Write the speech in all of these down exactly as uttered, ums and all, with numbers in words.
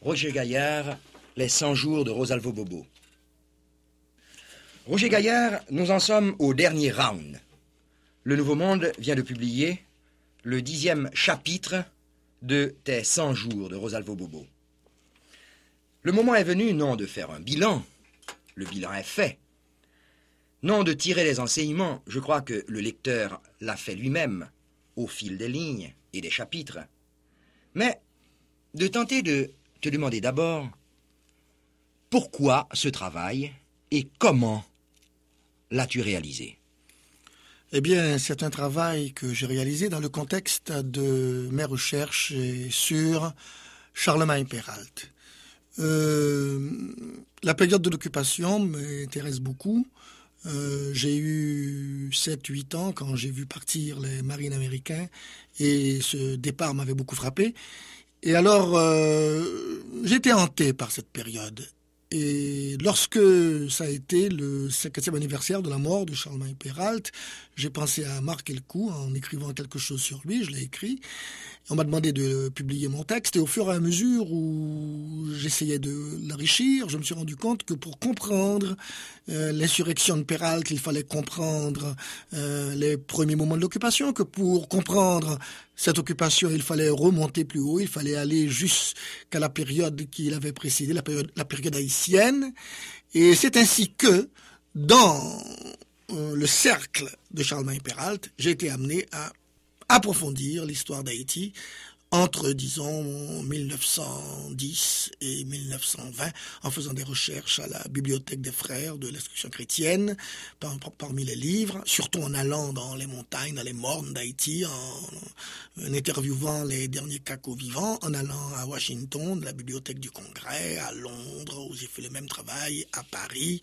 Roger Gaillard, Les cent jours de Rosalvo Bobo. Roger Gaillard, nous en sommes au dernier round. Le Nouveau Monde vient de publier le dixième chapitre de Tes cent jours de Rosalvo Bobo. Le moment est venu non de faire un bilan, le bilan est fait, non de tirer les enseignements, je crois que le lecteur l'a fait lui-même au fil des lignes et des chapitres, mais de tenter de te demander d'abord pourquoi ce travail et comment l'as-tu réalisé? Eh bien, c'est un travail que j'ai réalisé dans le contexte de mes recherches sur Charlemagne-Péralte. Euh, la période de l'occupation m'intéresse beaucoup. Euh, j'ai eu sept huit ans quand j'ai vu partir les marines américains et ce départ m'avait beaucoup frappé. Et alors, euh, j'étais hanté par cette période. Et lorsque ça a été le cinquantième anniversaire de la mort de Charlemagne-Péralte, j'ai pensé à marquer le coup en écrivant quelque chose sur lui, je l'ai écrit. On m'a demandé de publier mon texte et au fur et à mesure où j'essayais de l'enrichir, je me suis rendu compte que pour comprendre euh, l'insurrection de Péralte, il fallait comprendre euh, les premiers moments de l'occupation, que pour comprendre cette occupation, il fallait remonter plus haut, il fallait aller jusqu'à la période qui l'avait précédée, la période, la période haïtienne. Et c'est ainsi que, dans euh, le cercle de Charlemagne-Péralte, j'ai été amené à approfondir l'histoire d'Haïti entre, disons, mille neuf cent dix et mille neuf cent vingt, en faisant des recherches à la Bibliothèque des Frères de l'Instruction chrétienne, par, par, parmi les livres, surtout en allant dans les montagnes, dans les mornes d'Haïti, en, en interviewant les derniers cacos vivants, en allant à Washington, de la Bibliothèque du Congrès, à Londres, où j'ai fait le même travail, à Paris,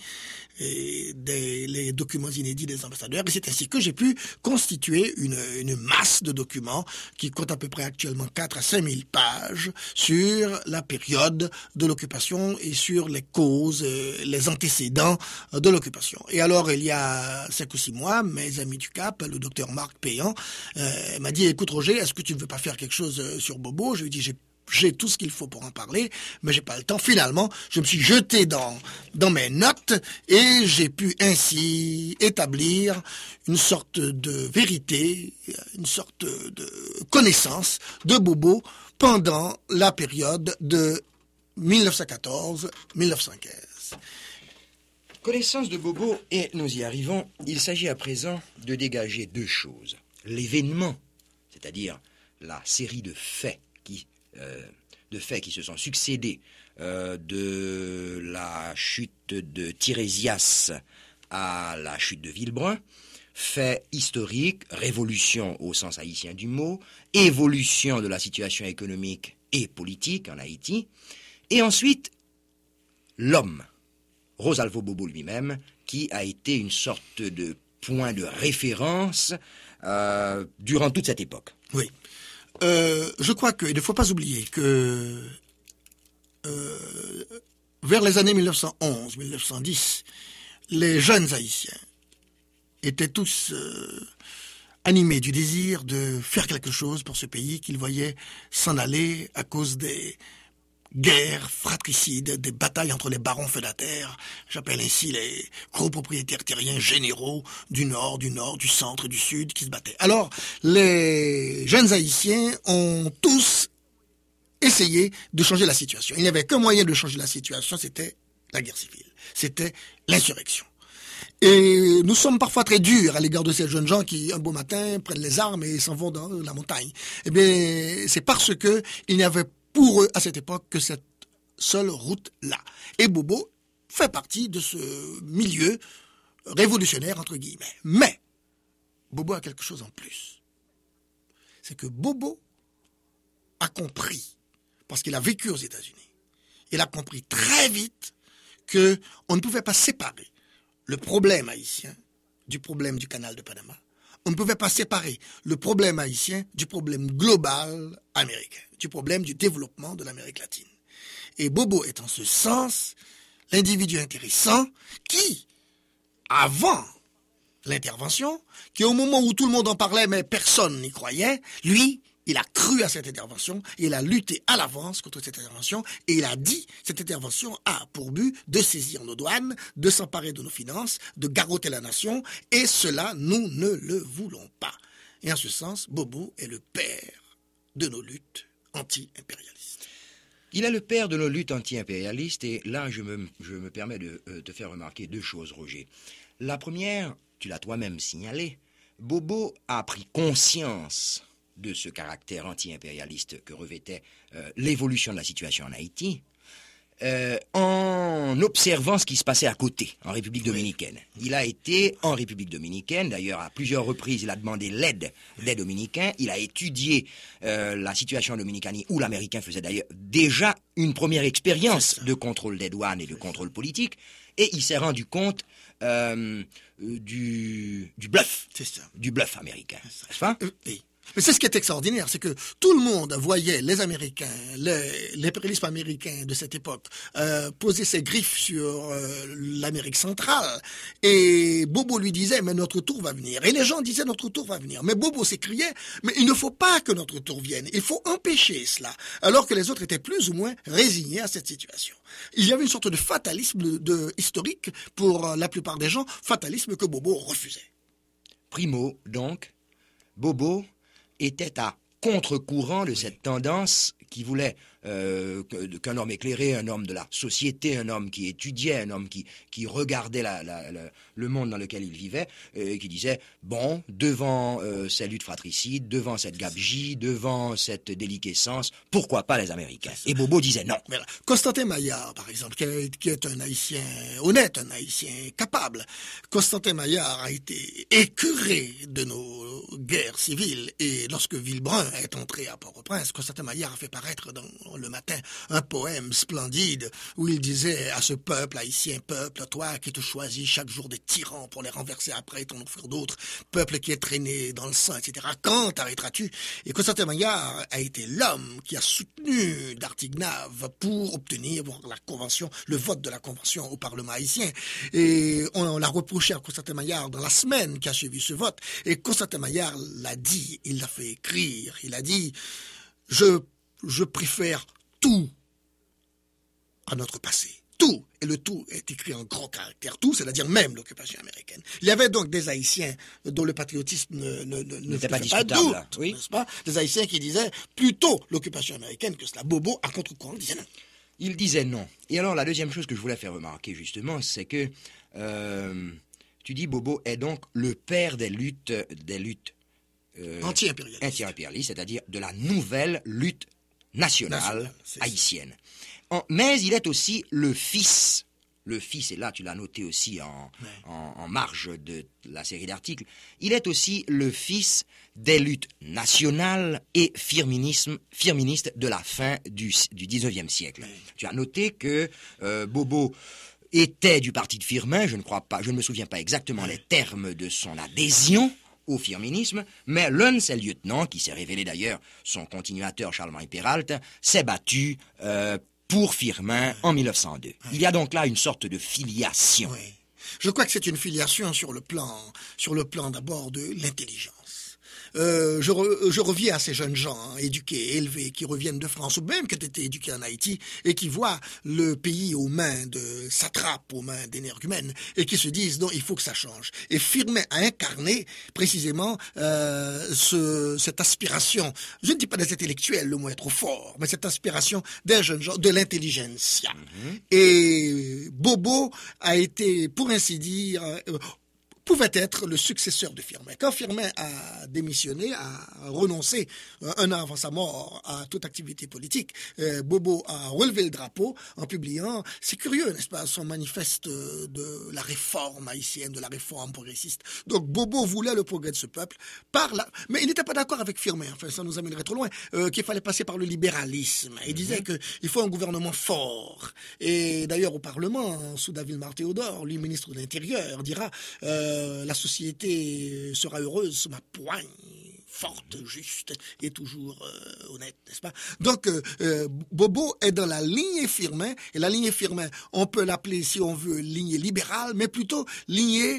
et des, les documents inédits des ambassadeurs. Et c'est ainsi que j'ai pu constituer une, une masse de documents qui compte à peu près actuellement quatre à cinq mille pages sur la période de l'occupation et sur les causes, les antécédents de l'occupation. Et alors, il y a cinq ou six mois, mes amis du Cap, le docteur Marc Péan, euh, m'a dit, écoute Roger, est-ce que tu ne veux pas faire quelque chose sur Bobo? Je lui ai dit, j'ai J'ai tout ce qu'il faut pour en parler, mais j'ai pas le temps. Finalement, je me suis jeté dans, dans mes notes et j'ai pu ainsi établir une sorte de vérité, une sorte de connaissance de Bobo pendant la période de mille neuf cent quatorze à mille neuf cent quinze. Connaissance de Bobo, et nous y arrivons, il s'agit à présent de dégager deux choses. L'événement, c'est-à-dire la série de faits qui Euh, de faits qui se sont succédés euh, de la chute de Tirésias à la chute de Villebrun, faits historiques, révolution au sens haïtien du mot, évolution de la situation économique et politique en Haïti, et ensuite l'homme, Rosalvo Bobo lui-même, qui a été une sorte de point de référence euh, durant toute cette époque. Oui. Euh, je crois qu'il ne faut pas oublier que euh, vers les années mille neuf cent onze à mille neuf cent dix, les jeunes Haïtiens étaient tous euh, animés du désir de faire quelque chose pour ce pays qu'ils voyaient s'en aller à cause des guerres fratricides, des batailles entre les barons feudataires, j'appelle ainsi les gros propriétaires terriens généraux du nord, du nord, du centre, du sud, qui se battaient. Alors, les jeunes Haïtiens ont tous essayé de changer la situation. Il n'y avait qu'un moyen de changer la situation, c'était la guerre civile, c'était l'insurrection. Et nous sommes parfois très durs à l'égard de ces jeunes gens qui, un beau matin, prennent les armes et s'en vont dans la montagne. Eh bien, c'est parce que il n'y avait pour eux, à cette époque, que cette seule route-là. Et Bobo fait partie de ce milieu révolutionnaire, entre guillemets. Mais, Bobo a quelque chose en plus. C'est que Bobo a compris, parce qu'il a vécu aux États-Unis, il a compris très vite qu'on ne pouvait pas séparer le problème haïtien du problème du canal de Panama. On ne pouvait pas séparer le problème haïtien du problème global américain, du problème du développement de l'Amérique latine. Et Bobo est en ce sens l'individu intéressant qui, avant l'intervention, qui au moment où tout le monde en parlait mais personne n'y croyait, lui, il a cru à cette intervention, il a lutté à l'avance contre cette intervention, et il a dit cette intervention a pour but de saisir nos douanes, de s'emparer de nos finances, de garrotter la nation, et cela, nous ne le voulons pas. Et en ce sens, Bobo est le père de nos luttes anti-impérialistes. Il est le père de nos luttes anti-impérialistes, et là, je me, je me permets de euh, te faire remarquer deux choses, Roger. La première, tu l'as toi-même signalé, Bobo a pris conscience de ce caractère anti-impérialiste que revêtait euh, l'évolution de la situation en Haïti, euh, en observant ce qui se passait à côté, en République dominicaine. Il a été en République dominicaine, d'ailleurs à plusieurs reprises il a demandé l'aide des Dominicains, il a étudié euh, la situation en Dominicanie, où l'Américain faisait d'ailleurs déjà une première expérience de contrôle des douanes et de contrôle politique, et il s'est rendu compte euh, du, du bluff, C'est ça. du bluff américain, n'est-ce pas? Euh, oui. Mais c'est ce qui est extraordinaire, c'est que tout le monde voyait les Américains, les- l'impérialisme américain de cette époque, euh, poser ses griffes sur euh, l'Amérique centrale. Et Bobo lui disait, mais notre tour va venir. Et les gens disaient, notre tour va venir. Mais Bobo s'écriait, mais il ne faut pas que notre tour vienne. Il faut empêcher cela. Alors que les autres étaient plus ou moins résignés à cette situation. Il y avait une sorte de fatalisme de, de- historique pour la plupart des gens, fatalisme que Bobo refusait. Primo, donc, Bobo était à contre-courant de cette tendance qui voulait euh, que- qu'un homme éclairé, un homme de la société, un homme qui étudiait, un homme qui, qui regardait la- la- la- le monde dans lequel il vivait, et qui disait, bon, devant euh, ces luttes fratricides, devant cette gabegie, devant cette déliquescence, pourquoi pas les Américains? Et Bobo disait non. Voilà. Constantin Maillard, par exemple, qui est, qui est un Haïtien honnête, un Haïtien capable. Constantin Maillard a été écœuré de nos guerres civiles, et lorsque Villebrun est entré à Port-au-Prince, Constantin Maillard a fait paraître dans Le Matin un poème splendide où il disait à ce peuple haïtien, peuple, toi qui te choisis chaque jour des tyrans pour les renverser après et t'en offrir d'autres, peuple qui est traîné dans le sang, et cetera. Quand t'arrêteras-tu? Et Constantin Maillard a été l'homme qui a soutenu d'Artignave pour obtenir la convention, le vote de la convention au Parlement haïtien. Et on, on l'a reproché à Constantin Maillard dans la semaine qui a suivi ce vote. Et Constantin Maillard l'a dit, il l'a fait écrire. Il a dit, je, je préfère tout à notre passé. Tout, et le tout est écrit en gros caractère, tout, c'est-à-dire même l'occupation américaine. Il y avait donc des Haïtiens dont le patriotisme ne, ne, ne, ne N'était pas faisait discutable, doute, oui. n'est-ce pas? Des Haïtiens qui disaient plutôt l'occupation américaine que cela. Bobo, à contre-courant, disait non. Il disait non. Et alors, la deuxième chose que je voulais faire remarquer, justement, c'est que euh, tu dis Bobo est donc le père des luttes, des luttes euh, Anti-impérialiste. anti-impérialistes, c'est-à-dire de la nouvelle lutte nationale, Nationale, c'est ça. haïtienne. En- mais il est aussi le fils, le fils, et là tu l'as noté aussi en, Ouais. en, en marge de la série d'articles, il est aussi le fils des luttes nationales et firminisme, firministes de la fin du, du dix-neuvième siècle. Ouais. Tu as noté que euh, Bobo était du parti de Firmin, je ne crois pas, je ne me souviens pas exactement les termes de son adhésion au firminisme, mais l'un de ses lieutenants, qui s'est révélé d'ailleurs son continuateur Charlemagne Péralte, s'est battu euh, pour Firmin en mille neuf cent deux. Il y a donc là une sorte de filiation. Oui. Je crois que c'est une filiation sur le plan, sur le plan d'abord de l'intelligence. Euh, je, re- je reviens à ces jeunes gens hein, éduqués, élevés, qui reviennent de France, ou même qui ont été éduqués en Haïti, et qui voient le pays aux mains de satrapes, aux mains d'énergumènes, et qui se disent, non, il faut que ça change. Et Firmin a incarné précisément euh, ce, cette aspiration, je ne dis pas des intellectuels, le mot est trop fort, mais cette aspiration des jeunes gens, de l'intelligentsia. Mhm. Et Bobo a été, pour ainsi dire, euh, pouvait être le successeur de Firmin. Quand Firmin a démissionné, a renoncé euh, un an avant sa mort à toute activité politique, euh, Bobo a relevé le drapeau en publiant, c'est curieux, n'est-ce pas, son manifeste euh, de la réforme haïtienne, de la réforme progressiste. Donc Bobo voulait le progrès de ce peuple, par la... mais il n'était pas d'accord avec Firmin, enfin ça nous amènerait trop loin, euh, qu'il fallait passer par le libéralisme. Il disait mm-hmm. qu'il faut un gouvernement fort. Et d'ailleurs au Parlement, sous David Mar-Théodore, lui ministre de l'Intérieur, dira... Euh, la société sera heureuse sous ma poigne forte, juste et toujours euh, honnête, n'est-ce pas? Donc, euh, euh, Bobo est dans la lignée Firmin, et la lignée Firmin, on peut l'appeler, si on veut, lignée libérale, mais plutôt lignée,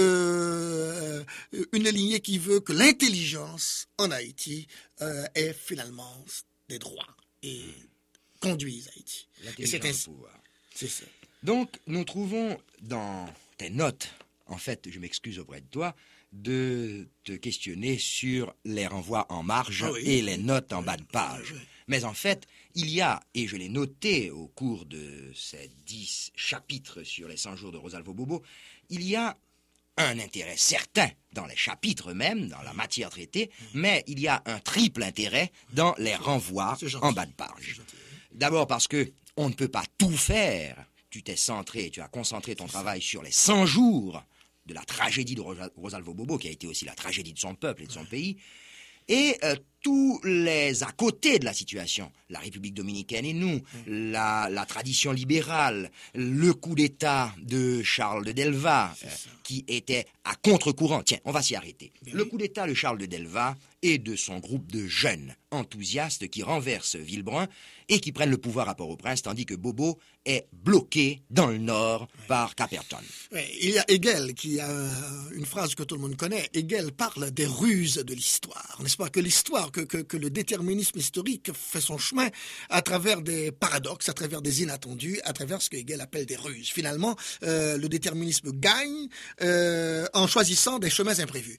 euh, une lignée qui veut que l'intelligence en Haïti euh, ait finalement des droits et conduise Haïti. Et c'est ainsi. C'est ça. Donc, nous trouvons dans tes notes, en fait, je m'excuse auprès de toi, de te questionner sur les renvois en marge ah oui. et les notes en bas de page. Oui. Mais en fait, il y a, et je l'ai noté au cours de ces dix chapitres sur les cent jours de Rosalvo Bobo, il y a un intérêt certain dans les chapitres même, dans la matière traitée, mais il y a un triple intérêt dans les renvois en bas de page. D'abord parce que on ne peut pas tout faire. Tu t'es centré, tu as concentré ton travail sur les cent jours de la tragédie de Rosalvo Bobo, qui a été aussi la tragédie de son peuple et de son pays, et euh, tous les à côté de la situation, la République dominicaine et nous, la, la tradition libérale, le coup d'État de Charles de Delva, euh, qui était à contre-courant. Tiens, on va s'y arrêter. Bien le coup d'État de Charles de Delva et de son groupe de jeunes enthousiastes qui renversent Villebrun et qui prennent le pouvoir à Port-au-Prince, tandis que Bobo est bloqué dans le nord oui. par Caperton. Oui, il y a Hegel qui a une phrase que tout le monde connaît. Hegel parle des ruses de l'histoire, n'est-ce pas? Que l'histoire, que, que, que le déterminisme historique fait son chemin à travers des paradoxes, à travers des inattendus, à travers ce que Hegel appelle des ruses. Finalement, euh, le déterminisme gagne euh, en choisissant des chemins imprévus.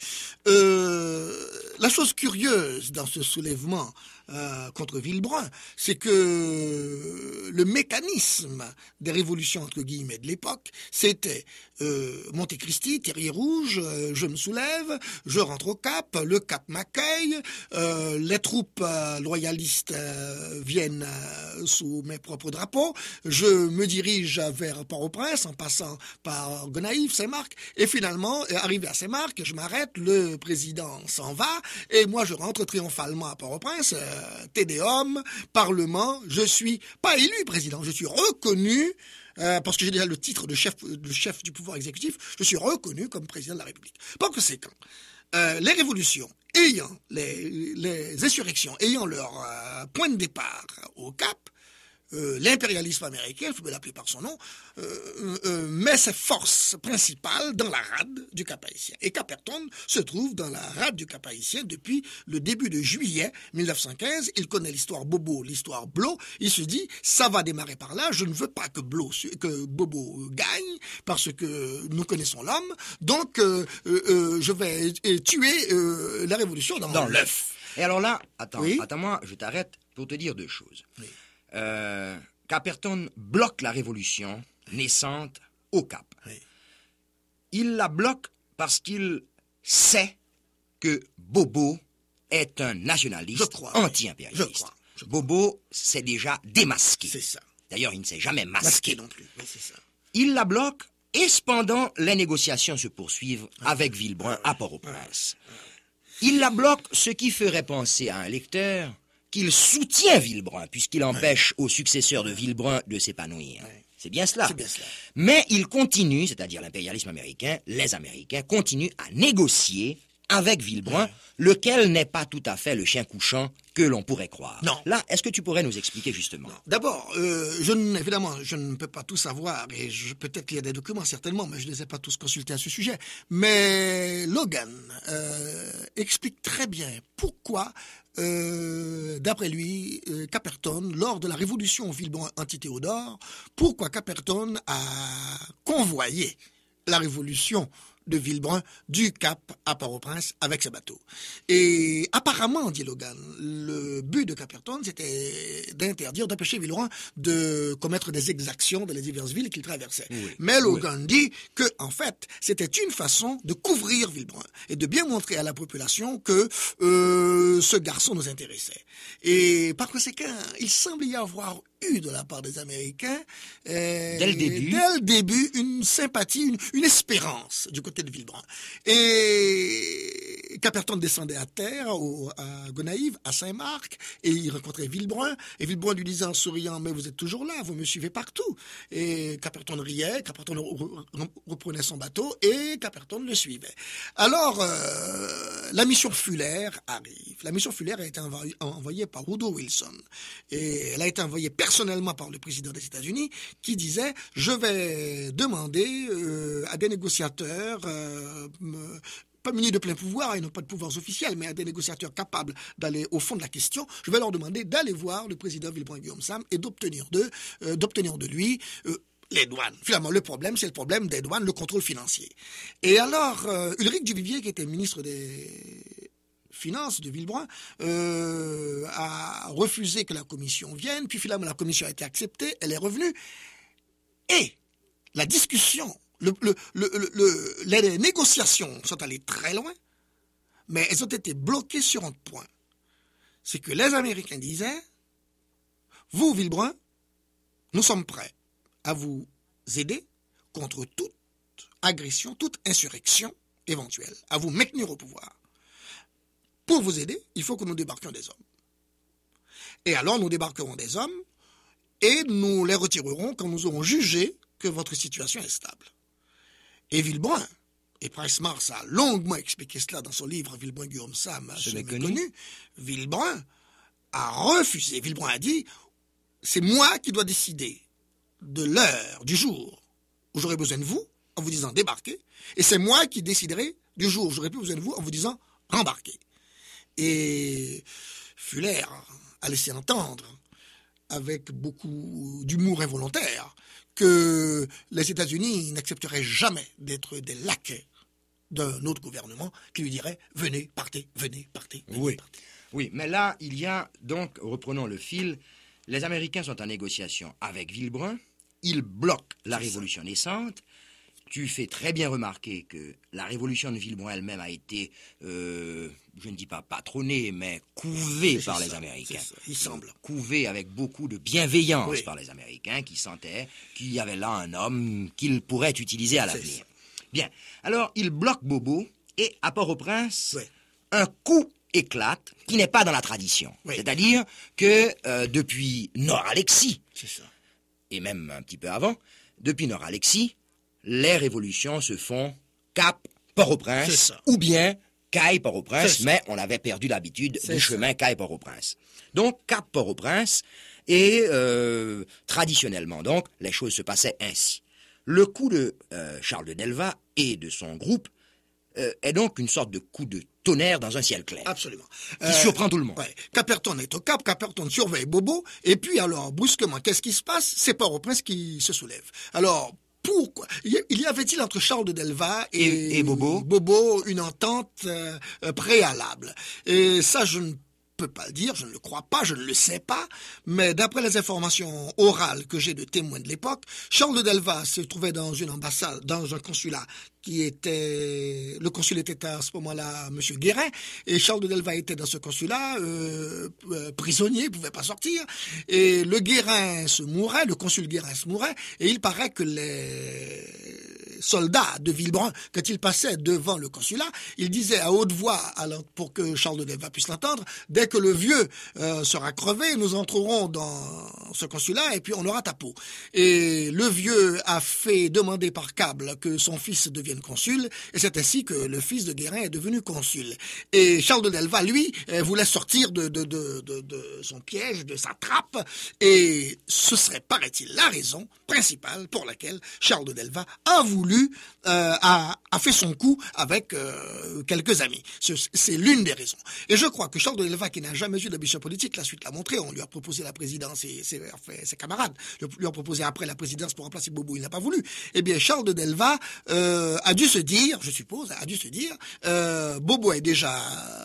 Euh, la chose curieuse dans ce soulèvement Euh, contre Villebrun, c'est que le mécanisme des révolutions entre guillemets de l'époque, c'était euh, Monte Cristi, Terrier Rouge, euh, je me soulève, je rentre au Cap, le Cap m'accueille, euh, les troupes euh, loyalistes euh, viennent euh, sous mes propres drapeaux, je me dirige vers Port-au-Prince en passant par Gonaïves, Saint-Marc, et finalement, arrivé à Saint-Marc, je m'arrête, le président s'en va, et moi je rentre triomphalement à Port-au-Prince, euh, Tédéum, Parlement, je suis pas élu président, je suis reconnu, euh, parce que j'ai déjà le titre de chef, de chef du pouvoir exécutif, je suis reconnu comme président de la République. Par conséquent, euh, les révolutions ayant, les, les insurrections ayant leur euh, point de départ au Cap, Euh, l'impérialisme américain, il faut l'appeler par son nom, euh, euh, met ses forces principales dans la rade du Cap haïtien. Et Caperton se trouve dans la rade du Cap haïtien depuis le début de juillet mille neuf cent quinze. Il connaît l'histoire Bobo, l'histoire Blo. Il se dit, ça va démarrer par là. Je ne veux pas que Blo, que Bobo gagne parce que nous connaissons l'homme. Donc, euh, euh, je vais euh, tuer euh, la révolution dans, dans l'œuf. Et alors là, attends, oui? attends-moi, je t'arrête pour te dire deux choses. Oui. Euh, Caperton bloque la révolution naissante au Cap. Oui. Il la bloque parce qu'il sait que Bobo est un nationaliste crois, anti-impérialiste. Je crois, je crois. Bobo s'est déjà démasqué. C'est ça. D'ailleurs, il ne s'est jamais masqué. Masqué non plus. Oui, c'est ça. Il la bloque et cependant, les négociations se poursuivent ah, avec Villebrun ah, à Port-au-Prince. Ah, il la bloque, ce qui ferait penser à un lecteur qu'il soutient Villebrun, puisqu'il empêche ouais. aux successeurs de Villebrun de s'épanouir. Ouais. C'est bien cela. C'est bien cela. Mais il continue, c'est-à-dire l'impérialisme américain, les Américains continuent à négocier avec Villebrun, ouais. lequel n'est pas tout à fait le chien couchant que l'on pourrait croire. Non. Là, est-ce que tu pourrais nous expliquer justement? Non. D'abord, euh, je n, évidemment, je ne peux pas tout savoir, et je, peut-être qu'il y a des documents, certainement, mais je ne les ai pas tous consultés à ce sujet. Mais Logan euh, explique très bien pourquoi, euh, d'après lui, euh, Caperton, lors de la révolution Villebrun anti-Théodore, pourquoi Caperton a convoyé la révolution de Villebrun du Cap à Port-au-Prince avec ses bateaux. Et apparemment, dit Logan, le but de Caperton, c'était d'interdire, d'empêcher Villebrun de commettre des exactions dans les diverses villes qu'il traversait. Oui. Mais Logan oui. dit que, en fait, c'était une façon de couvrir Villebrun et de bien montrer à la population que euh, ce garçon nous intéressait. Et par conséquent, il semble y avoir eu de la part des Américains, euh, dès le début, dès le début une sympathie, une, une espérance du côté de Villebrun. Et Caperton descendait à terre, au, à Gonaïves, à Saint-Marc, et il rencontrait Villebrun, et Villebrun lui disait en souriant, mais vous êtes toujours là, vous me suivez partout. Et Caperton riait, Caperton reprenait son bateau, et Caperton le suivait. Alors, euh, la mission Fuller arrive. La mission Fuller a été envoyée, envoyée par Woodrow Wilson, et elle a été envoyée personnellement par le président des États-Unis, qui disait, je vais demander euh, à des négociateurs, euh, me, pas munis de plein pouvoir, ils n'ont pas de pouvoirs officiels, mais à des négociateurs capables d'aller au fond de la question, je vais leur demander d'aller voir le président Villebrun-Guillaume Sam et d'obtenir de, euh, d'obtenir de lui euh, les douanes. Finalement, le problème, c'est le problème des douanes, le contrôle financier. Et alors, euh, Ulrich Duvivier, qui était ministre des Finances de Villebrun, euh, a refusé que la commission vienne, puis finalement la commission a été acceptée, elle est revenue, et la discussion, le, le, le, le, le, les négociations sont allées très loin, mais elles ont été bloquées sur un point. C'est que les Américains disaient, vous, Villebrun, nous sommes prêts à vous aider contre toute agression, toute insurrection éventuelle, à vous maintenir au pouvoir. Pour vous aider, il faut que nous débarquions des hommes. Et alors, nous débarquerons des hommes et nous les retirerons quand nous aurons jugé que votre situation est stable. Et Villebrun, et Price Mars a longuement expliqué cela dans son livre Villebrun-Guillaume Sam, ce méconnu, Villebrun a refusé. Villebrun a dit, c'est moi qui dois décider de l'heure, du jour où j'aurai besoin de vous, en vous disant débarquez, et c'est moi qui déciderai du jour où j'aurai plus besoin de vous, en vous disant rembarquez. Et Fuller a laissé entendre, avec beaucoup d'humour involontaire, que les États-Unis n'accepteraient jamais d'être des laquais d'un autre gouvernement qui lui dirait « venez, partez, venez, partez, venez, oui. partez ». Oui, mais là, il y a donc, reprenons le fil, les Américains sont en négociation avec Villebrun, ils bloquent la révolution naissante. Tu fais très bien remarquer que la révolution de Villebrun elle-même a été, euh, je ne dis pas patronnée, mais couvée par ça, les Américains. Ça, il semble. Couvée avec beaucoup de bienveillance oui. par les Américains qui sentaient qu'il y avait là un homme qu'ils pourraient utiliser à l'avenir. Bien, alors ils bloquent Bobo et à Port-au-Prince, oui. un coup éclate qui n'est pas dans la tradition. Oui. C'est-à-dire que euh, depuis Nord-Alexis, et même un petit peu avant, depuis Nord-Alexis, les révolutions se font Cap, Port-au-Prince, ou bien Caille, Port-au-Prince, mais on avait perdu l'habitude du chemin Caille, Port-au-Prince. Donc, Cap, Port-au-Prince, et euh, traditionnellement, donc, les choses se passaient ainsi. Le coup de euh, Charles de Delva et de son groupe euh, est donc une sorte de coup de tonnerre dans un ciel clair. Absolument. Qui euh, surprend tout le monde. Ouais. Caperton est au Cap, Caperton surveille Bobo, et puis alors, brusquement, qu'est-ce qui se passe? C'est Port-au-Prince qui se soulève. Alors, pourquoi? Il y avait-il entre Charles de Delva et, et, et Bobo, Bobo une entente euh, préalable? Et ça, je ne peux pas le dire, je ne le crois pas, je ne le sais pas, mais d'après les informations orales que j'ai de témoins de l'époque, Charles de Delva se trouvait dans une ambassade, dans un consulat qui était, le consul était à ce moment-là M. Guérin, et Charles de Delva était dans ce consulat, euh, euh, prisonnier, il pouvait pas sortir, et le Guérin se mourait, le consul Guérin se mourait, et il paraît que les soldats de Villebrun, quand ils passaient devant le consulat, ils disaient à haute voix, pour que Charles de Delva puisse l'entendre, dès que le vieux euh, sera crevé, nous entrerons dans ce consulat, et puis on aura ta peau. Et le vieux a fait demander par câble que son fils devienne consul, et c'est ainsi que le fils de Guérin est devenu consul. Et Charles de Delva, lui, voulait sortir de, de, de, de, de son piège, de sa trappe, et ce serait, paraît-il, la raison principale pour laquelle Charles de Delva a voulu, euh, a, a fait son coup avec euh, quelques amis. C'est l'une des raisons. Et je crois que Charles de Delva, qui n'a jamais eu d'ambition politique, la suite l'a montré, on lui a proposé la présidence et ses, ses camarades lui ont proposé après la présidence pour remplacer Bobo, il n'a pas voulu. Eh bien, Charles de Delva euh, a dû se dire, je suppose, a dû se dire, euh, Bobo est déjà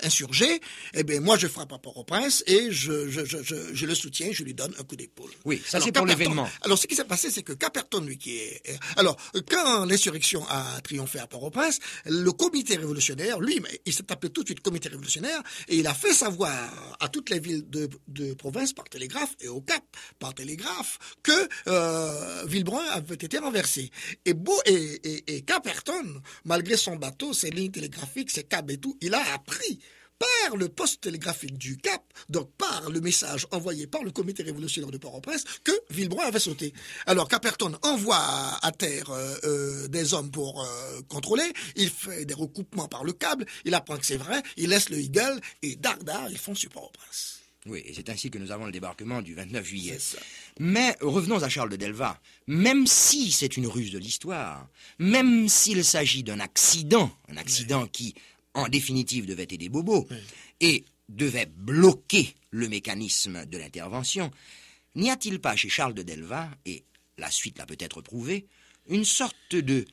insurgé, eh bien, moi, je frappe à Port-au-Prince et je, je, je, je, je le soutiens, je lui donne un coup d'épaule. Oui, ça Alors, c'est pour Caperton- l'événement. Alors, ce qui s'est passé, c'est que Caperton, lui, qui est... Alors, quand l'insurrection a triomphé à Port-au-Prince, le comité révolutionnaire, lui, il s'est appelé tout de suite comité révolutionnaire et il a fait savoir à toutes les villes de, de province par télégraphe et au Cap par télégraphe que euh, Villebrun avait été renversé. Et, Beau, et, et, et Caperton, malgré son bateau, ses lignes télégraphiques, ses câbles et tout, il a appris par le poste télégraphique du Cap, donc par le message envoyé par le comité révolutionnaire de Port-au-Prince, que Villebrun avait sauté. Alors Caperton envoie à, à terre euh, euh, des hommes pour euh, contrôler, il fait des recoupements par le câble, il apprend que c'est vrai, il laisse le Eagle et dardard, ils font sur Port-au-Prince. Oui, et c'est ainsi que nous avons le débarquement du vingt-neuf juillet. Mais revenons à Charles de Delva. Même si c'est une ruse de l'histoire, même s'il s'agit d'un accident, un accident oui. qui, en définitive, devait aider Bobo, oui. et devait bloquer le mécanisme de l'intervention, n'y a-t-il pas chez Charles de Delva, et la suite l'a peut-être prouvé, une sorte de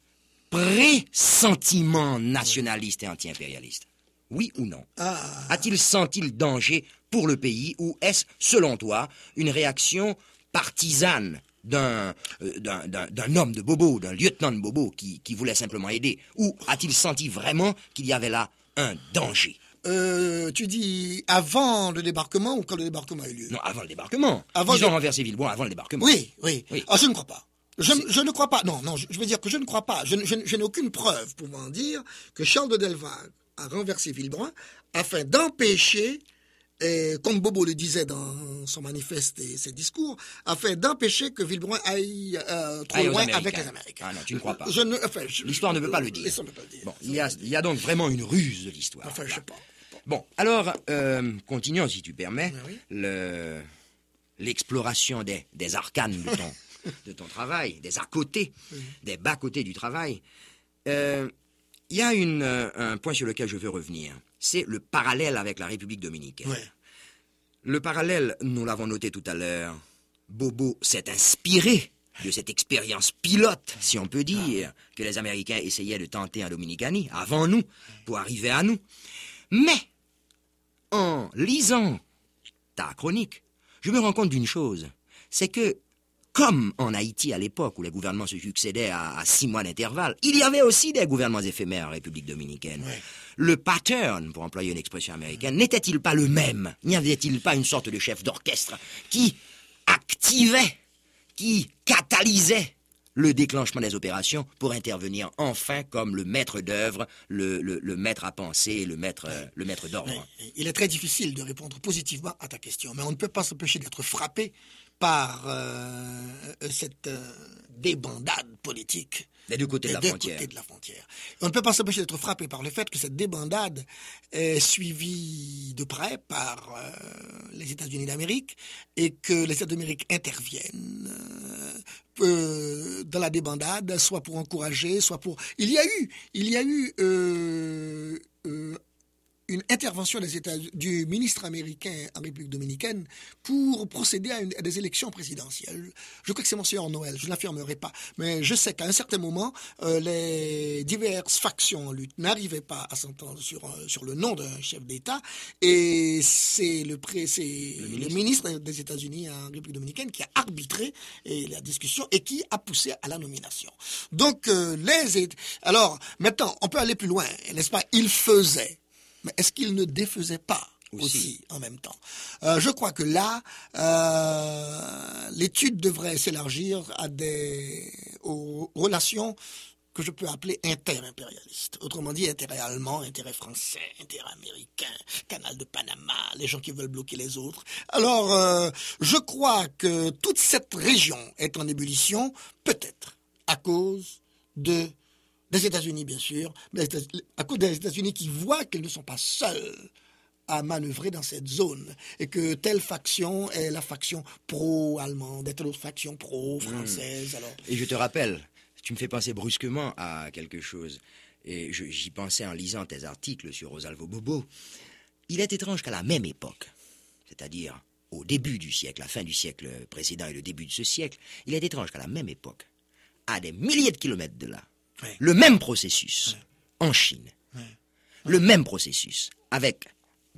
pressentiment nationaliste et anti-impérialiste? Oui ou non? Ah. A-t-il senti le danger pour le pays ou est-ce, selon toi, une réaction partisane d'un, euh, d'un, d'un, d'un homme de Bobo, d'un lieutenant de Bobo qui, qui voulait simplement aider? Ou a-t-il senti vraiment qu'il y avait là un danger? Euh, tu dis avant le débarquement ou quand le débarquement a eu lieu? Non, avant le débarquement. Avant Ils ont le... renversé Villebois avant le débarquement. Oui, oui. oui. Ah, je ne crois pas. Je, je ne crois pas. Non, non, je, je veux dire que je ne crois pas. Je, je, je n'ai aucune preuve pour m'en dire que Charles de Delva a renversé Villebrun afin d'empêcher, et, comme Bobo le disait dans son manifeste et ses discours, afin d'empêcher que Villebrun aille euh, trop aille loin avec les Américains. Ah non, tu ne crois pas. Je ne, enfin, je, l'histoire ne veut pas le dire. L'histoire ne peut pas le dire. Bon, il y a, il y a donc vraiment une ruse de l'histoire. Enfin, je sais pas. Bon, alors, euh, continuons si tu permets, oui. le, l'exploration des, des arcanes de ton, de ton travail, des à-côtés, oui. des bas-côtés du travail. Euh, Il y a une, euh, un point sur lequel je veux revenir, c'est le parallèle avec la République dominicaine. Ouais. Le parallèle, nous l'avons noté tout à l'heure, Bobo s'est inspiré de cette expérience pilote, si on peut dire, que les Américains essayaient de tenter en Dominicanie, avant nous, pour arriver à nous. Mais, en lisant ta chronique, je me rends compte d'une chose, c'est que comme en Haïti à l'époque où les gouvernements se succédaient à, à six mois d'intervalle, il y avait aussi des gouvernements éphémères en République dominicaine. Ouais. Le pattern, pour employer une expression américaine, n'était-il pas le même? N'y avait-il pas une sorte de chef d'orchestre qui activait, qui catalysait le déclenchement des opérations pour intervenir enfin comme le maître d'œuvre, le, le, le maître à penser, le maître, euh, le maître d'ordre? Il est très difficile de répondre positivement à ta question, mais on ne peut pas s'empêcher d'être frappé par euh, cette euh, débandade politique des deux côtés des de la deux frontière. Côtés de la frontière. On ne peut pas s'empêcher d'être frappé par le fait que cette débandade est suivie de près par euh, les États-Unis d'Amérique et que les États d'Amérique interviennent euh, dans la débandade, soit pour encourager, soit pour... Il y a eu, il y a eu euh, euh, une intervention des États, du ministre américain en République dominicaine pour procéder à, une, à des élections présidentielles. Je crois que c'est Monseigneur Noël, je ne l'affirmerai pas, mais je sais qu'à un certain moment, euh, les diverses factions en lutte n'arrivaient pas à s'entendre sur, euh, sur le nom d'un chef d'État, et c'est le, pré, c'est le, ministre. le ministre des États-Unis en République dominicaine qui a arbitré et la discussion et qui a poussé à la nomination. Donc, euh, les... Alors, maintenant, on peut aller plus loin, n'est-ce pas? Il faisait. Mais est-ce qu'il ne défaisait pas aussi, aussi en même temps? euh, Je crois que là, euh, l'étude devrait s'élargir à des aux relations que je peux appeler inter-impérialistes. Autrement dit, intérêt allemand, intérêt français, intérêt américain, canal de Panama, les gens qui veulent bloquer les autres. Alors, euh, je crois que toute cette région est en ébullition, peut-être à cause de... des États-Unis, bien sûr, mais à cause des États-Unis qui voient qu'ils ne sont pas seuls à manœuvrer dans cette zone et que telle faction est la faction pro-allemande et telle autre faction pro-française. Mmh. Alors... Et je te rappelle, tu me fais penser brusquement à quelque chose, et je, j'y pensais en lisant tes articles sur Rosalvo Bobo. Il est étrange qu'à la même époque, c'est-à-dire au début du siècle, la fin du siècle précédent et le début de ce siècle, il est étrange qu'à la même époque, à des milliers de kilomètres de là, ouais. le même processus ouais. en Chine, ouais. le même processus avec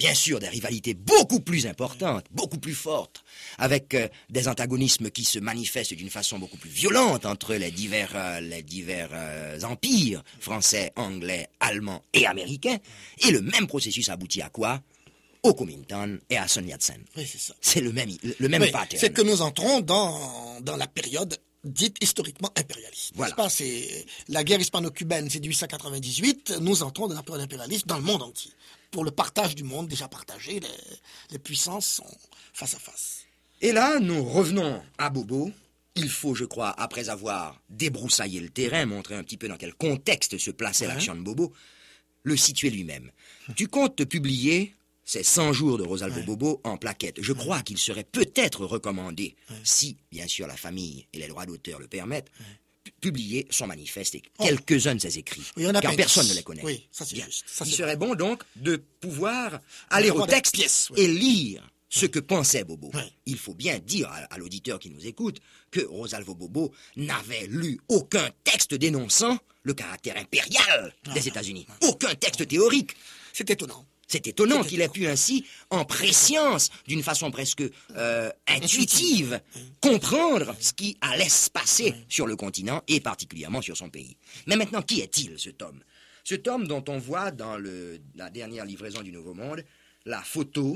bien sûr des rivalités beaucoup plus importantes, beaucoup plus fortes, avec euh, des antagonismes qui se manifestent d'une façon beaucoup plus violente entre les divers, euh, les divers euh, empires français, anglais, allemands et américains. Et le même processus aboutit à quoi? Au Kuomintang et à Sun Yat-sen. Oui, c'est ça. C'est le même, le même Oui, pattern. c'est que nous entrons dans, dans la période dite historiquement impérialiste. Voilà. Pas, c'est la guerre hispano-cubaine, c'est dix-huit cent quatre-vingt-dix-huit. Nous entrons dans la période impérialiste dans le monde entier. Pour le partage du monde déjà partagé, les, les puissances sont face à face. Et là, nous revenons à Bobo. Il faut, je crois, après avoir débroussaillé le terrain, montrer un petit peu dans quel contexte se plaçait Ouais. l'action de Bobo, le situer lui-même. Tu comptes te publier ces cent jours de Rosalvo Ouais. Bobo en plaquette. Je crois qu'il serait peut-être recommandé, si, bien sûr, la famille et les droits d'auteur le permettent, pu- publier son manifeste et Oh. quelques-uns de ses écrits. Il y en a car pas personne dix. ne les connaît. Oui, ça c'est Bien. juste. Ça, Il c'est serait bon donc de pouvoir aller au avoir des texte pièces, oui. et lire ce que pensait Bobo. Oui. Il faut bien dire à, à l'auditeur qui nous écoute que Rosalvo Bobo n'avait lu aucun texte dénonçant le caractère impérial des États-Unis. Aucun texte théorique. C'est étonnant. C'est étonnant C'est qu'il ait pu ainsi, en préscience, d'une façon presque euh, intuitive, comprendre ce qui allait se passer sur le continent et particulièrement sur son pays. Mais maintenant, qui est-il, cet homme? Cet homme dont on voit dans le, la dernière livraison du Nouveau Monde la photo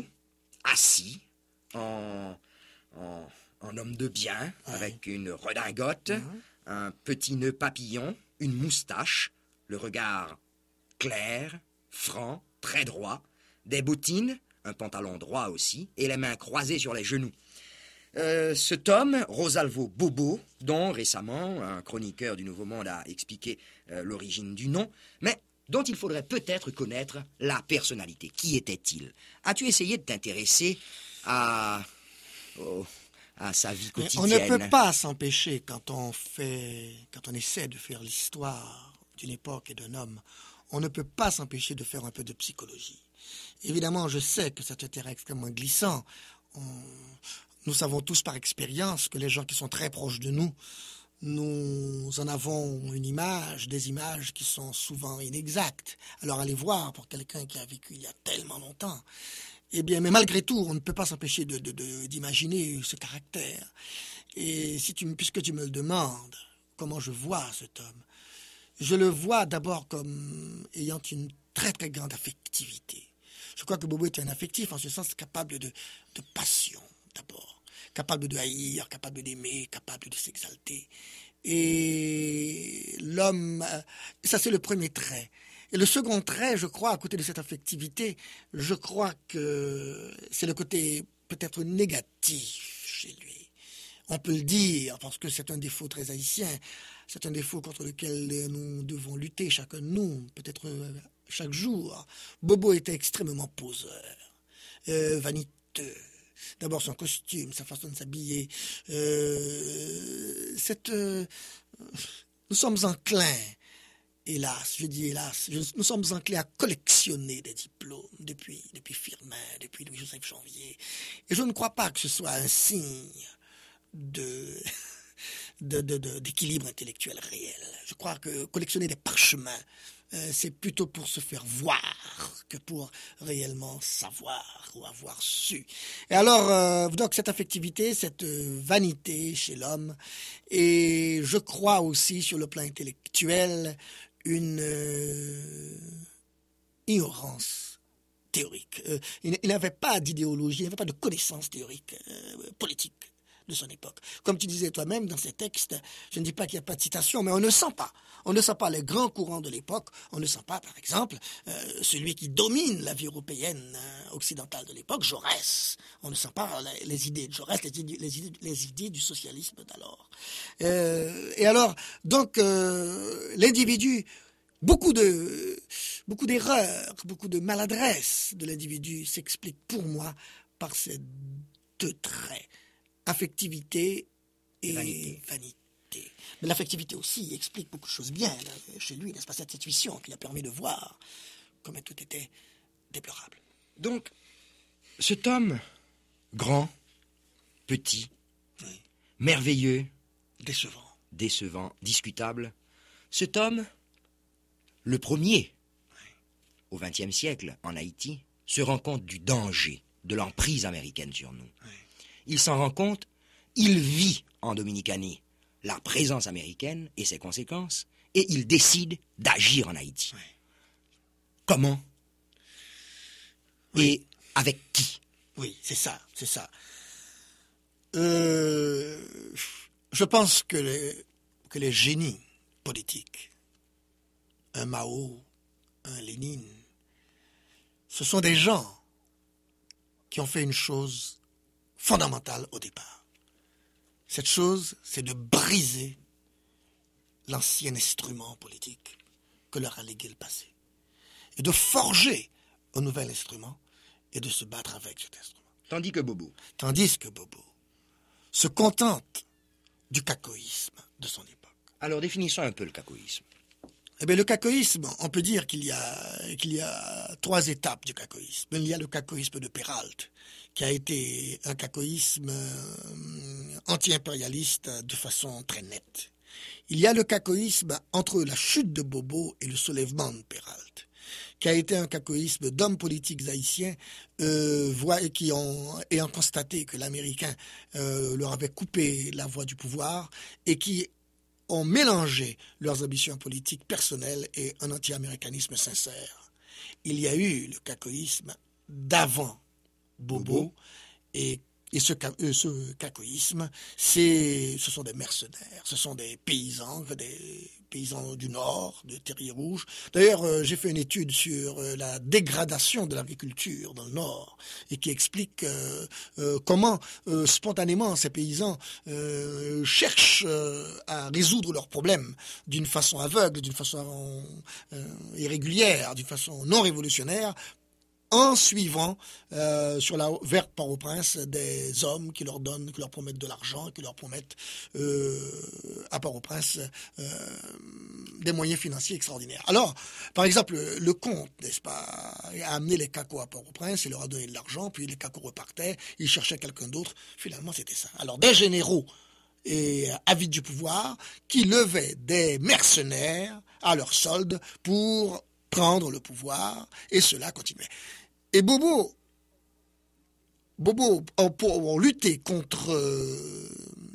assis en, en, en homme de bien, avec une redingote, un petit nœud papillon, une moustache, le regard clair, franc, très droit, des bottines, un pantalon droit aussi, et les mains croisées sur les genoux. Euh, cet homme, Rosalvo Bobo, dont récemment un chroniqueur du Nouveau Monde a expliqué euh, l'origine du nom, mais dont il faudrait peut-être connaître la personnalité. Qui était-il? As-tu essayé de t'intéresser à, oh, à sa vie Mais quotidienne? on ne peut pas s'empêcher quand on fait, quand on essaie de faire l'histoire d'une époque et d'un homme, on ne peut pas s'empêcher de faire un peu de psychologie. Évidemment, je sais que c'est un terrain extrêmement glissant. On- nous savons tous par expérience que les gens qui sont très proches de nous, nous en avons une image, des images qui sont souvent inexactes. Alors allez voir pour quelqu'un qui a vécu il y a tellement longtemps. Eh bien, mais malgré tout, on ne peut pas s'empêcher de, de- de- d'imaginer ce caractère. Et si tu, me- puisque tu me le demandes, comment je vois cet homme, je le vois d'abord comme ayant une très très grande affectivité. Je crois que Bobo est un affectif, en ce sens capable de, de passion, d'abord. Capable de haïr, capable d'aimer, capable de s'exalter. Et l'homme, euh, ça c'est le premier trait. Et le second trait, je crois, à côté de cette affectivité, je crois que c'est le côté peut-être négatif chez lui. On peut le dire, parce que c'est un défaut très haïtien. C'est un défaut contre lequel nous devons lutter, chacun de nous, peut-être euh, chaque jour. Bobo était extrêmement poseur, euh, vaniteux. D'abord son costume, sa façon de s'habiller. Euh, cette, euh, nous sommes enclins, hélas, je dis hélas, je- nous sommes enclins à collectionner des diplômes depuis, depuis Firmin, depuis Louis-Joseph Janvier. Et je ne crois pas que ce soit un signe de... De, de, de, d'équilibre intellectuel réel. Je crois que collectionner des parchemins, euh, c'est plutôt pour se faire voir que pour réellement savoir ou avoir su. Et alors, euh, donc cette affectivité, cette euh, vanité chez l'homme, et je crois aussi sur le plan intellectuel, une euh, ignorance théorique. Euh, il, il n'avait pas d'idéologie, il n'avait pas de connaissances théoriques, euh, politiques de son époque. Comme tu disais toi-même dans ces textes, je ne dis pas qu'il n'y a pas de citation, mais on ne sent pas. On ne sent pas les grands courants de l'époque. On ne sent pas, par exemple, euh, celui qui domine la vie européenne euh, occidentale de l'époque, Jaurès. On ne sent pas les, les idées de Jaurès, les idées, les idées, les idées du socialisme d'alors. Euh, et alors, donc, euh, l'individu, beaucoup de, beaucoup d'erreurs, beaucoup de maladresse de l'individu s'explique pour moi par ces deux traits. Affectivité et Vanité. vanité. Mais l'affectivité aussi explique beaucoup de choses bien là, chez lui, n'est-ce pas, cette intuition qui lui a permis de voir comment tout était déplorable. Donc, cet homme, grand, petit, Oui. merveilleux, Décevant. décevant, discutable, cet homme, le premier, au vingtième siècle, en Haïti, se rend compte du danger, de l'emprise américaine sur nous. Oui. Il s'en rend compte, il vit en Dominicanie la présence américaine et ses conséquences, et il décide d'agir en Haïti. Oui. Comment? Oui. Et avec qui? Oui, c'est ça, c'est ça. Euh, je pense que les, que les génies politiques, un Mao, un Lénine, ce sont des gens qui ont fait une chose fondamentale au départ. Cette chose, c'est de briser l'ancien instrument politique que leur a légué le passé et de forger un nouvel instrument et de se battre avec cet instrument. Tandis que Bobo. Tandis que Bobo se contente du cacoïsme de son époque. Alors définissons un peu le cacoïsme. Eh bien, le cacoïsme, on peut dire qu'il y a, qu'il y a trois étapes du cacoïsme. Il y a le cacoïsme de Peralt, qui a été un cacoïsme euh, anti-impérialiste de façon très nette. Il y a le cacoïsme entre la chute de Bobo et le soulèvement de Peralt, qui a été un cacoïsme d'hommes politiques haïtiens euh, voient, qui ont, ayant constaté que l'Américain euh, leur avait coupé la voie du pouvoir et qui ont mélangé leurs ambitions politiques personnelles et un anti-américanisme sincère. Il y a eu le cacoïsme d'avant Bobo, Bobo. et Et ce, euh, ce cacoïsme, c'est, ce sont des mercenaires, ce sont des paysans, des paysans du Nord, de Terrier Rouge. D'ailleurs, euh, j'ai fait une étude sur euh, la dégradation de l'agriculture dans le Nord et qui explique euh, euh, comment euh, spontanément ces paysans euh, cherchent euh, à résoudre leurs problèmes d'une façon aveugle, d'une façon euh, irrégulière, d'une façon non révolutionnaire, en suivant euh, sur la vers Port-au-Prince des hommes qui leur donnent, qui leur promettent de l'argent, qui leur promettent euh, à Port-au-Prince euh, des moyens financiers extraordinaires. Alors, par exemple, le comte, n'est-ce pas, a amené les cacos à Port-au-Prince, il leur a donné de l'argent, puis les cacos repartaient, ils cherchaient quelqu'un d'autre. Finalement, c'était ça. Alors, des généraux et avides du pouvoir qui levaient des mercenaires à leur solde pour prendre le pouvoir, et cela continuait. Et Bobo, Bobo, pour lutter contre euh,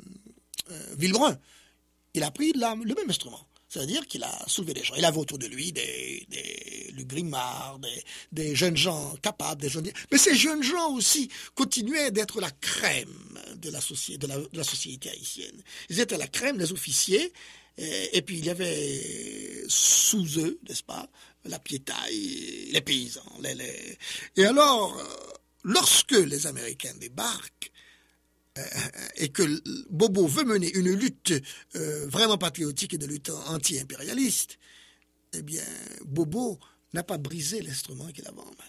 euh, Villebrun, il a pris la, le même instrument. C'est-à-dire qu'il a soulevé des gens. Il avait autour de lui des, des le Grimard, des, des jeunes gens capables, des jeunes... Mais ces jeunes gens aussi continuaient d'être la crème de la, soci... de, la, de la société haïtienne. Ils étaient la crème, les officiers, et, et puis il y avait sous eux, n'est-ce pas, la piétaille, les paysans. Les, les... Et alors, euh, lorsque les Américains débarquent, euh, et que Bobo veut mener une lutte euh, vraiment patriotique et de lutte anti-impérialiste, eh bien, Bobo n'a pas brisé l'instrument qu'il avait en main.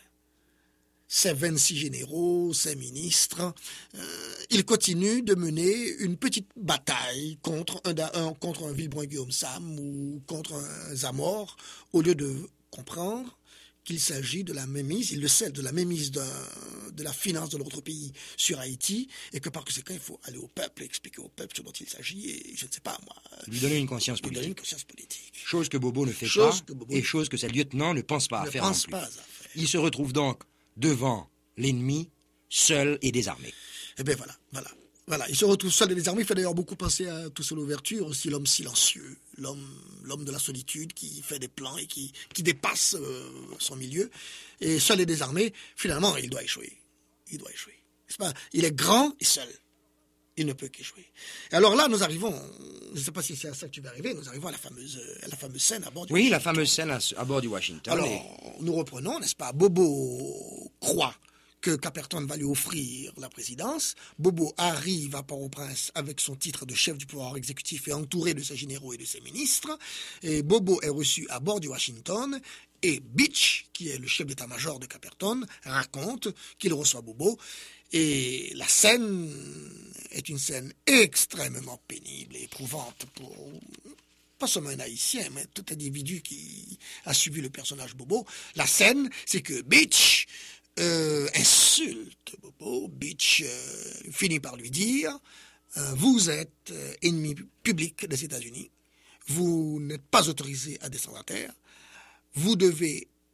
Ses vingt-six généraux, ses ministres, euh, il continue de mener une petite bataille contre un, un, contre un Villebrun-Guillaume Sam ou contre un Zamor, au lieu de comprendre qu'il s'agit de la mainmise, il le sait, de la mainmise de, de la finance de l'autre pays sur Haïti, et que par conséquent, il faut aller au peuple, expliquer au peuple ce dont il s'agit, et je ne sais pas, moi... Lui donner une conscience lui politique. Donner une conscience politique. Chose que Bobo ne fait chose pas, que Bobo et chose que ses lieutenants ne pensent pas ne à faire pense non plus. Pas à faire. Il se retrouve donc devant l'ennemi, seul et désarmé. Eh bien voilà, voilà. Voilà, il se retrouve seul et désarmé. Il fait d'ailleurs beaucoup penser à tout seul l'ouverture, aussi l'homme silencieux, l'homme, l'homme de la solitude qui fait des plans et qui, qui dépasse euh, son milieu. Et seul et désarmé, finalement, il doit échouer. Il doit échouer. N'est-ce pas? Il est grand et seul. Il ne peut qu'échouer. Et alors là, nous arrivons, je ne sais pas si c'est à ça que tu vas arriver, nous arrivons à la fameuse, à la fameuse scène à bord du Oui, Washington. la fameuse scène à, à bord du Washington. Alors, et... nous reprenons, n'est-ce pas? Bobo croit que Caperton va lui offrir la présidence. Bobo arrive à Port-au-Prince avec son titre de chef du pouvoir exécutif et entouré de ses généraux et de ses ministres. Et Bobo est reçu à bord du Washington. Et Beach, qui est le chef d'état-major de Caperton, raconte qu'il reçoit Bobo. Et la scène est une scène extrêmement pénible et éprouvante pour... pas seulement un Haïtien, mais tout individu qui a suivi le personnage Bobo. La scène, c'est que Beach euh, insulte Bobo. Beach euh, finit par lui dire euh, « Vous êtes euh, ennemi public des États-Unis. Vous n'êtes pas autorisé à descendre à terre. Vous devez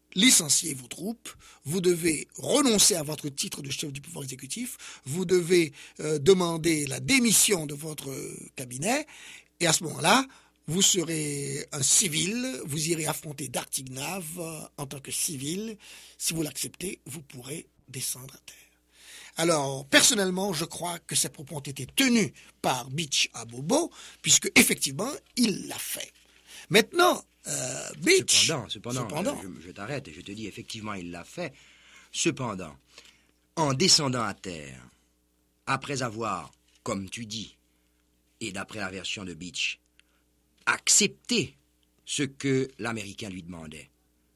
licencier vos troupes, vous devez renoncer à votre titre de chef du pouvoir exécutif, vous devez euh, demander la démission de votre cabinet, et à ce moment-là, vous serez un civil, vous irez affronter Dartignav euh, en tant que civil. Si vous l'acceptez, vous pourrez descendre à terre. Alors, personnellement, je crois que ces propos ont été tenus par Beach à Bobo, puisque effectivement, il l'a fait. Maintenant, euh, Beach... Cependant, cependant, cependant je, je t'arrête et je te dis, effectivement, il l'a fait. Cependant, en descendant à terre, après avoir, comme tu dis, et d'après la version de Beach, accepté ce que l'Américain lui demandait,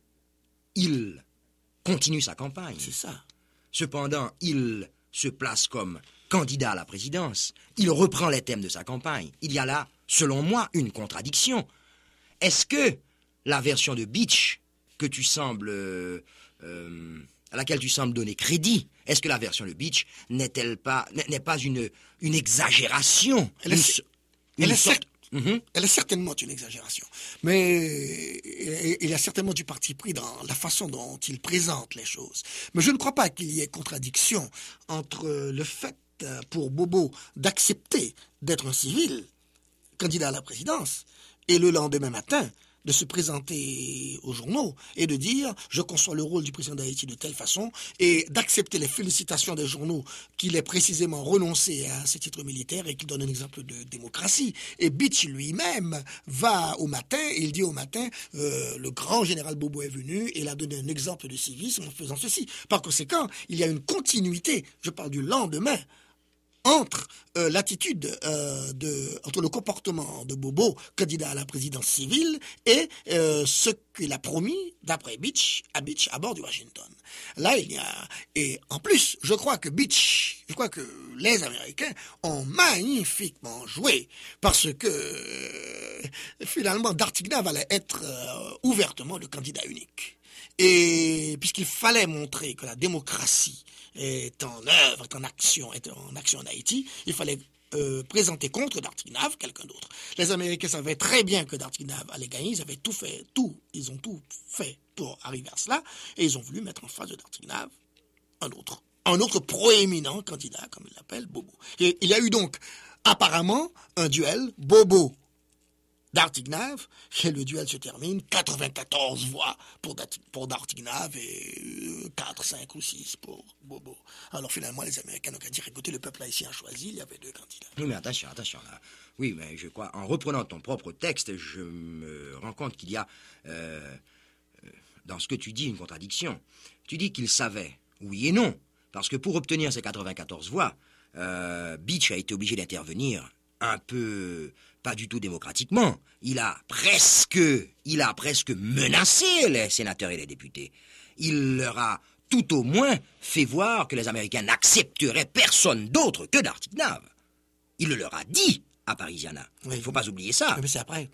il continue sa campagne. C'est ça. Cependant, il se place comme candidat à la présidence. Il reprend les thèmes de sa campagne. Il y a là, selon moi, une contradiction. Est-ce que la version de Beach que tu sembles, euh, euh, à laquelle tu sembles donner crédit, est-ce que la version de Beach n'est-elle pas, n'est pas une, une exagération? Elle est, une, une elle est sorte... Mm-hmm. Elle est certainement une exagération, mais il y a certainement du parti pris dans la façon dont il présente les choses. Mais je ne crois pas qu'il y ait contradiction entre le fait pour Bobo d'accepter d'être un civil, candidat à la présidence, et le lendemain matin de se présenter aux journaux et de dire « je conçois le rôle du président d'Haïti de telle façon » et d'accepter les félicitations des journaux qu'il ait précisément renoncé à ses titres militaires et qu'il donne un exemple de démocratie. Et Beach lui-même va au matin et il dit au matin euh, « le grand général Bobo est venu et il a donné un exemple de civisme en faisant ceci ». Par conséquent, il y a une continuité, je parle du lendemain, entre euh, l'attitude euh, de entre le comportement de Bobo, candidat à la présidence civile, et euh, ce qu'il a promis d'après Beach à Beach à bord du Washington. Là, il y a et en plus, je crois que Beach, je crois que les Américains ont magnifiquement joué parce que euh, finalement Dartignav allait être euh, ouvertement le candidat unique. Et puisqu'il fallait montrer que la démocratie est en œuvre, est en action, est en action en Haïti, il fallait euh, présenter contre Dartignav quelqu'un d'autre. Les Américains savaient très bien que Dartignav allait gagner, ils avaient tout fait, tout, ils ont tout fait pour arriver à cela, et ils ont voulu mettre en face de Dartignav un autre, un autre proéminent candidat, comme il l'appelle, Bobo. Et il y a eu donc apparemment un duel Bobo Dartignav, et le duel se termine, quatre-vingt-quatorze voix pour, pour Dartignav et quatre, cinq ou six pour Bobo. Alors finalement, les Américains n'ont qu'à dire, écoutez, le peuple haïtien a choisi, il y avait deux candidats. Oui, mais attention, attention là. Oui, mais je crois, en reprenant ton propre texte, je me rends compte qu'il y a, euh, dans ce que tu dis, une contradiction. Tu dis qu'il savait, oui et non, parce que pour obtenir ces quatre-vingt-quatorze voix, euh, Beach a été obligé d'intervenir un peu, pas du tout démocratiquement. Il a presque, il a presque menacé les sénateurs et les députés. Il leur a tout au moins fait voir que les Américains n'accepteraient personne d'autre que Dartignav. Il le leur a dit à Parisiana. Oui. Il ne faut pas oublier ça. Mais c'est après.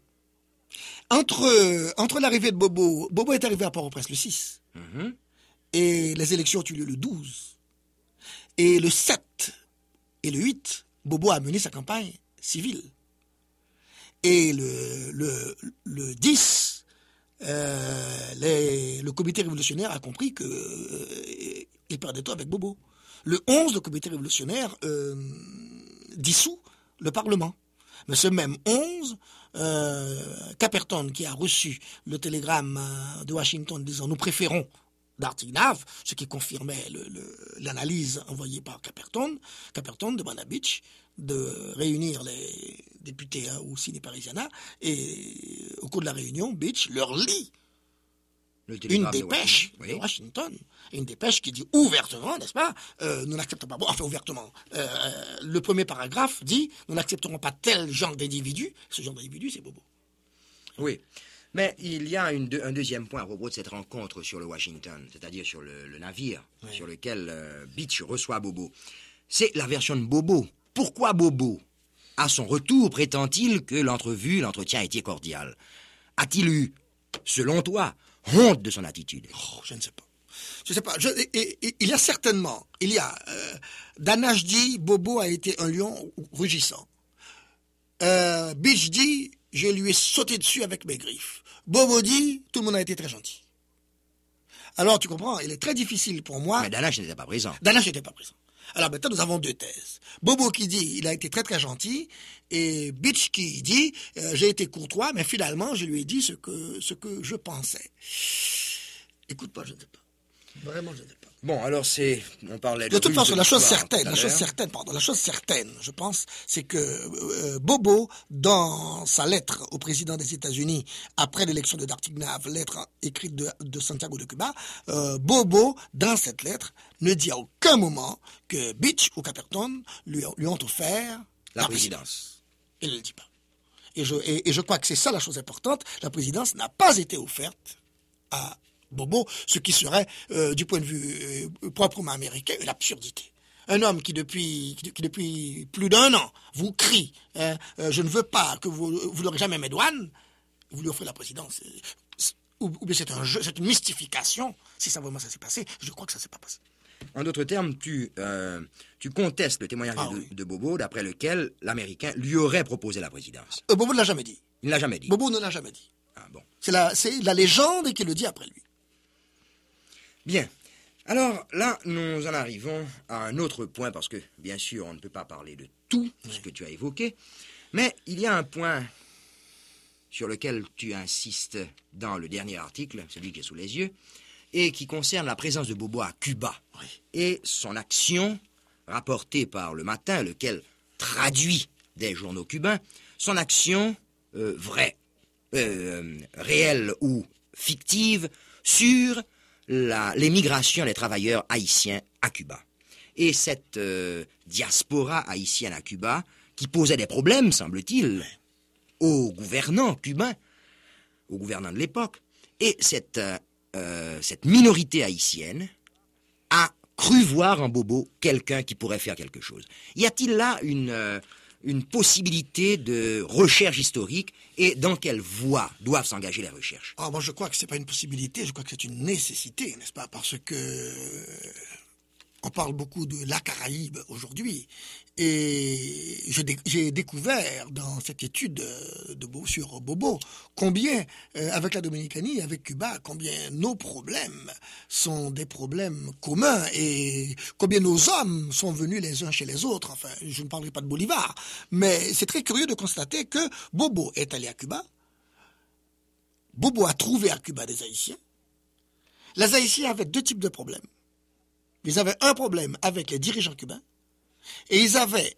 Entre, entre l'arrivée de Bobo, Bobo est arrivé à Port-au-Prince le six. Mm-hmm. Et les élections ont eu lieu le douze. Et le sept et le huit, Bobo a mené sa campagne civile. Et le, le, le dix, euh, les, le comité révolutionnaire a compris qu'il euh, perdait tout avec Bobo. Le onze, le comité révolutionnaire euh, dissout le Parlement. Mais ce même onze, euh, Caperton, qui a reçu le télégramme de Washington disant « nous préférons » Dartignav, ce qui confirmait le, le, l'analyse envoyée par Caperton. Caperton demande à Beach de réunir les députés hein, au Ciné Parisiana, et au cours de la réunion, Beach leur lit une dépêche de Washington, oui. de Washington, une dépêche qui dit ouvertement, n'est-ce pas, euh, nous n'acceptons pas, bon, enfin ouvertement, euh, le premier paragraphe dit, nous n'accepterons pas tel genre d'individu, ce genre d'individu, c'est Bobo. Oui. Mais il y a une, un deuxième point à propos de cette rencontre sur le Washington, c'est-à-dire sur le, le navire oui. sur lequel euh, Beach reçoit Bobo. C'est la version de Bobo. Pourquoi Bobo, à son retour, prétend-il que l'entrevue, l'entretien a été cordial? A-t-il eu, selon toi, honte de son attitude? Oh, je ne sais pas. Je ne sais pas. Je, et, et, il y a certainement, il y a, euh, Danach dit, Bobo a été un lion rugissant. Euh, Beach dit, je lui ai sauté dessus avec mes griffes. Bobo dit, tout le monde a été très gentil. Alors, tu comprends, il est très difficile pour moi... Mais Danache n'était pas présent. Danache n'était pas présent. Alors maintenant, nous avons deux thèses. Bobo qui dit, il a été très très gentil, et Beach qui dit, euh, j'ai été courtois, mais finalement, je lui ai dit ce que, ce que je pensais. Écoute-moi, je ne sais pas. Vraiment, je ne sais pas. Bon, alors c'est... On parlait de... De toute façon, la chose l'histoire certaine, tout à la chose l'heure. certaine, pardon, la chose certaine, je pense, c'est que euh, Bobo, dans sa lettre au président des États-Unis, après l'élection de Dartignave, lettre écrite de, de Santiago de Cuba, euh, Bobo, dans cette lettre, ne dit à aucun moment que Beach ou Caperton lui, lui ont offert La, la présidence. présidence. Il ne le dit pas. Et je, et, et je crois que c'est ça la chose importante. La présidence n'a pas été offerte à Bobo, ce qui serait, euh, du point de vue euh, proprement américain, une absurdité. Un homme qui depuis, qui, qui depuis plus d'un an vous crie hein, euh, je ne veux pas que vous, vous n'aurez jamais mes douanes, vous lui offrez la présidence. Ou, ou bien c'est un jeu, c'est une mystification. Si ça vraiment ça s'est passé, je crois que ça s'est pas passé. En d'autres termes, tu, euh, tu contestes le témoignage Ah, de, oui. de Bobo, d'après lequel l'Américain lui aurait proposé la présidence. Euh, Bobo ne l'a jamais dit. Il ne l'a jamais dit. Bobo ne l'a jamais dit. Ah bon. C'est la, c'est la légende qui le dit après lui. Bien. Alors là, nous en arrivons à un autre point, parce que, bien sûr, on ne peut pas parler de tout ce Oui. que tu as évoqué, mais il y a un point sur lequel tu insistes dans le dernier article, celui qui est sous les yeux, et qui concerne la présence de Bobo à Cuba, Oui. et son action rapportée par Le Matin, lequel traduit des journaux cubains, son action euh, vraie, euh, réelle ou fictive, sur la, l'émigration des travailleurs haïtiens à Cuba. Et cette euh, diaspora haïtienne à Cuba, qui posait des problèmes, semble-t-il, aux gouvernants cubains, aux gouvernants de l'époque, et cette, euh, euh, cette minorité haïtienne a cru voir en Bobo quelqu'un qui pourrait faire quelque chose. Y a-t-il là une, euh, une possibilité de recherche historique, et dans quelle voie doivent s'engager les recherches? Ah, moi, je crois que c'est pas une possibilité, je crois que c'est une nécessité, n'est-ce pas? Parce que on parle beaucoup de la Caraïbe aujourd'hui, et je dé- j'ai découvert dans cette étude de Bo- sur Bobo combien, euh, avec la Dominicanie, avec Cuba, combien nos problèmes sont des problèmes communs, et combien nos hommes sont venus les uns chez les autres. Enfin, je ne parlerai pas de Bolivar, mais c'est très curieux de constater que Bobo est allé à Cuba. Bobo a trouvé à Cuba des Haïtiens. Les Haïtiens avaient deux types de problèmes. Ils avaient un problème avec les dirigeants cubains, et ils avaient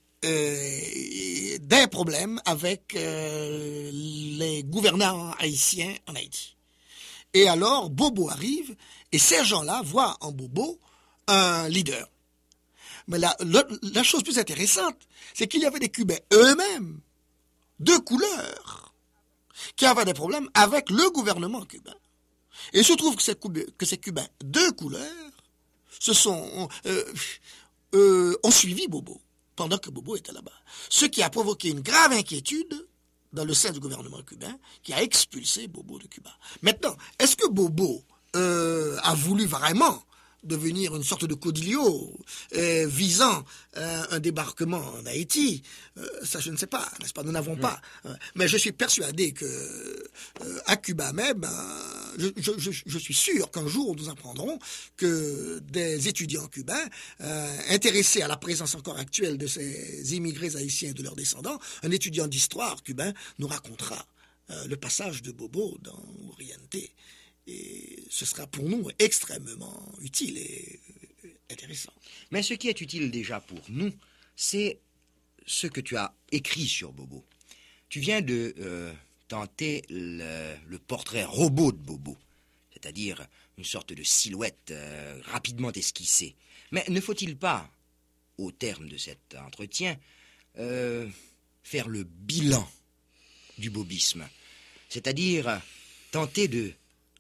euh, des problèmes avec euh, les gouvernants haïtiens en Haïti. Et alors, Bobo arrive, et ces gens-là voient en Bobo un leader. Mais la, la, la chose plus intéressante, c'est qu'il y avait des Cubains eux-mêmes, de couleur, qui avaient des problèmes avec le gouvernement cubain. Et il se trouve que ces, que ces Cubains de couleur se sont, euh, euh, ont suivi Bobo pendant que Bobo était là-bas. Ce qui a provoqué une grave inquiétude dans le sein du gouvernement cubain, qui a expulsé Bobo de Cuba. Maintenant, est-ce que Bobo euh, a voulu vraiment devenir une sorte de caudillo euh, visant euh, un débarquement en Haïti? euh, Ça, je ne sais pas, n'est-ce pas? Nous n'avons mmh. pas. Euh, mais je suis persuadé que euh, à Cuba même, euh, je, je, je, je suis sûr qu'un jour nous apprendrons que des étudiants cubains euh, intéressés à la présence encore actuelle de ces immigrés haïtiens et de leurs descendants, un étudiant d'histoire cubain nous racontera euh, le passage de Bobo dans Oriente. Et ce sera pour nous extrêmement utile et intéressant. Mais ce qui est utile déjà pour nous, c'est ce que tu as écrit sur Bobo. Tu viens de euh, tenter le, le portrait robot de Bobo, c'est-à-dire une sorte de silhouette euh, rapidement esquissée. Mais ne faut-il pas, au terme de cet entretien, euh, faire le bilan du bobisme, c'est-à-dire tenter de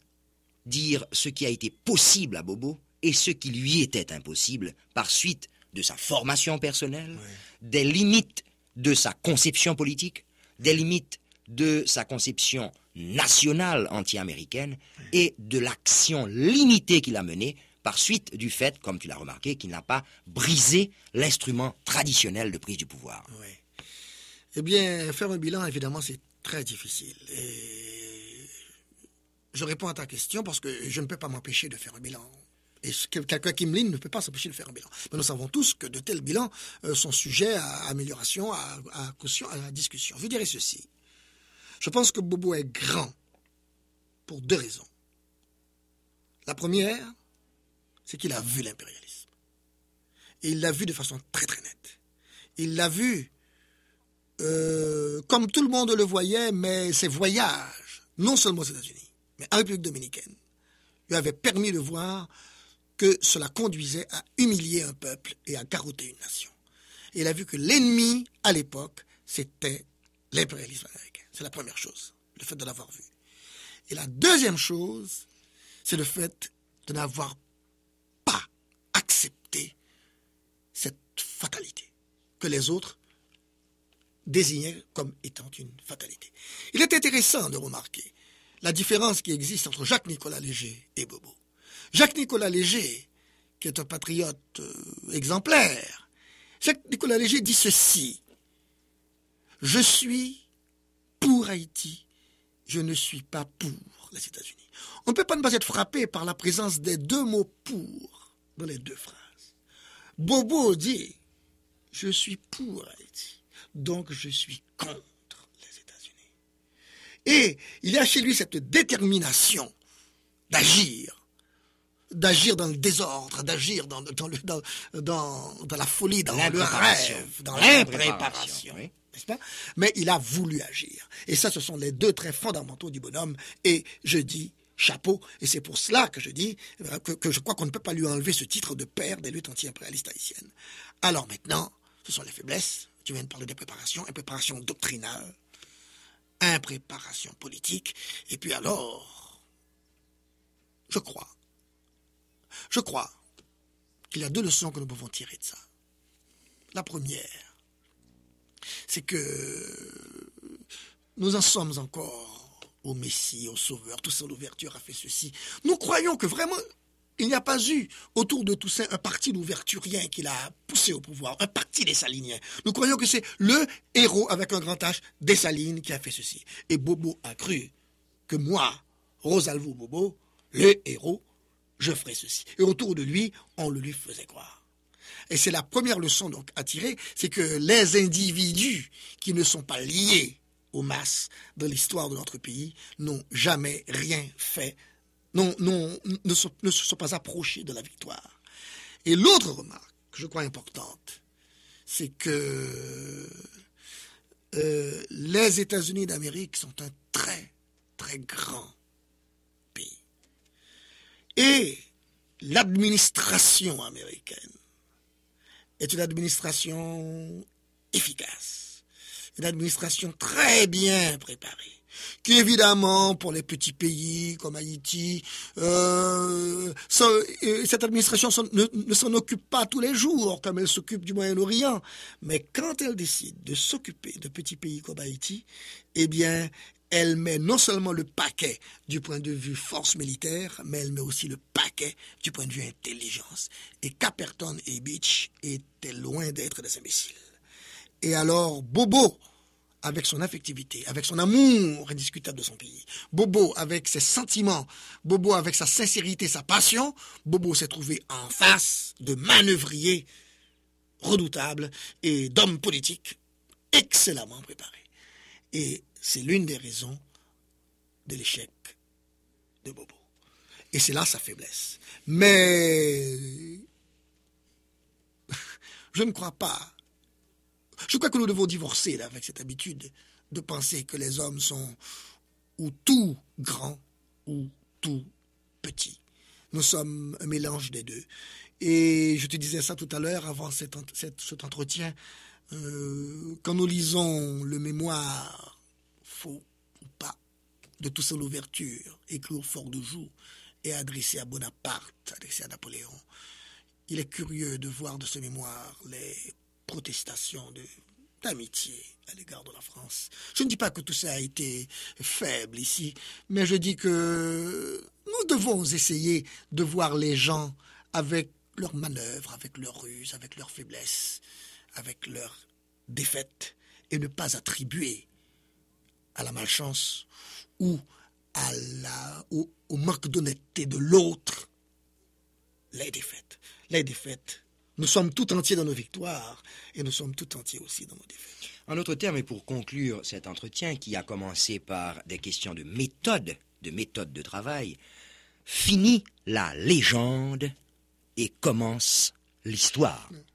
dire ce qui a été possible à Bobo et ce qui lui était impossible par suite de sa formation personnelle, oui. des limites de sa conception politique, des limites de sa conception nationale anti-américaine oui. et de l'action limitée qu'il a menée par suite du fait, comme tu l'as remarqué, qu'il n'a pas brisé l'instrument traditionnel de prise du pouvoir. Oui. Eh bien, faire un bilan, évidemment, c'est très difficile. Et je réponds à ta question parce que je ne peux pas m'empêcher de faire un bilan. Et quelqu'un qui me lit ne peut pas s'empêcher de faire un bilan. Mais nous savons tous que de tels bilans euh, sont sujets à amélioration, à, à caution, à discussion. Je dirais ceci. Je pense que Bobo est grand pour deux raisons. La première, c'est qu'il a vu l'impérialisme. Et il l'a vu de façon très très nette. Il l'a vu euh, comme tout le monde le voyait, mais ses voyages, non seulement aux États-Unis, mais en République dominicaine, lui avaient permis de voir que cela conduisait à humilier un peuple et à garrotter une nation. Et il a vu que l'ennemi, à l'époque, c'était l'impérialisme américain. C'est la première chose, le fait de l'avoir vu. Et la deuxième chose, c'est le fait de n'avoir pas accepté cette fatalité que les autres désignaient comme étant une fatalité. Il est intéressant de remarquer la différence qui existe entre Jacques-Nicolas Léger et Bobo. Jacques-Nicolas Léger, qui est un patriote euh, exemplaire, Jacques-Nicolas Léger dit ceci: « Je suis pour Haïti, je ne suis pas pour les États-Unis. » On ne peut pas ne pas être frappé par la présence des deux mots « pour » dans les deux phrases. Bobo dit « Je suis pour Haïti, donc je suis contre les États-Unis. » Et il y a chez lui cette détermination d'agir, d'agir dans le désordre, d'agir dans, dans, le, dans, dans, dans la folie, dans le rêve, dans l'impréparation. Oui. N'est-ce pas? Mais il a voulu agir. Et ça, ce sont les deux traits fondamentaux du bonhomme. Et je dis chapeau. Et c'est pour cela que je dis que, que je crois qu'on ne peut pas lui enlever ce titre de père des luttes anti-impérialistes haïtiennes. Alors maintenant, ce sont les faiblesses. Tu viens de parler de préparation, impréparation doctrinale, impréparation politique. Et puis alors, je crois, je crois qu'il y a deux leçons que nous pouvons tirer de ça. La première, c'est que nous en sommes encore au Messie, au Sauveur. Toussaint Louverture a fait ceci. Nous croyons que vraiment, il n'y a pas eu autour de Toussaint un parti louverturien qui l'a poussé au pouvoir, un parti dessalinien. Nous croyons que c'est le héros avec un grand H, Dessalines, qui a fait ceci. Et Bobo a cru que moi, Rosalvo Bobo, le héros, je ferai ceci. Et autour de lui, on le lui faisait croire. Et c'est la première leçon donc à tirer, c'est que les individus qui ne sont pas liés aux masses de l'histoire de notre pays n'ont jamais rien fait, non, non, ne, sont, ne se sont pas approchés de la victoire. Et l'autre remarque, que je crois importante, c'est que euh, les États-Unis d'Amérique sont un très, très grand pays. Et l'administration américaine est une administration efficace, une administration très bien préparée, qui évidemment, pour les petits pays comme Haïti, euh, ça, cette administration ne, ne s'en occupe pas tous les jours comme elle s'occupe du Moyen-Orient, mais quand elle décide de s'occuper de petits pays comme Haïti, eh bien, elle met non seulement le paquet du point de vue force militaire, mais elle met aussi le paquet du point de vue intelligence. Et Caperton et Beach étaient loin d'être des imbéciles. Et alors, Bobo, avec son affectivité, avec son amour indiscutable de son pays, Bobo avec ses sentiments, Bobo avec sa sincérité, sa passion, Bobo s'est trouvé en face de manœuvriers redoutables et d'hommes politiques excellemment préparés. Et c'est l'une des raisons de l'échec de Bobo. Et c'est là sa faiblesse. Mais je ne crois pas. Je crois que nous devons divorcer là, avec cette habitude de penser que les hommes sont ou tout grands ou tout petits. Nous sommes un mélange des deux. Et je te disais ça tout à l'heure avant cet, cet, cet entretien. Euh, quand nous lisons le mémoire faux ou pas, de Toussaint Louverture, écrit au fort de Joux et adressé à Bonaparte, adressé à Napoléon. Il est curieux de voir de ce mémoire les protestations de, d'amitié à l'égard de la France. Je ne dis pas que tout ça a été faible ici, mais je dis que nous devons essayer de voir les gens avec leurs manœuvres, avec leurs ruses, avec leurs faiblesses, avec leurs défaites, et ne pas attribuer à la malchance ou à la, au, au manque d'honnêteté de l'autre, les défaites. Les défaites. Nous sommes tout entiers dans nos victoires et nous sommes tout entiers aussi dans nos défaites. En d'autres termes, et pour conclure cet entretien qui a commencé par des questions de méthode, de méthode de travail, finit la légende et commence l'histoire.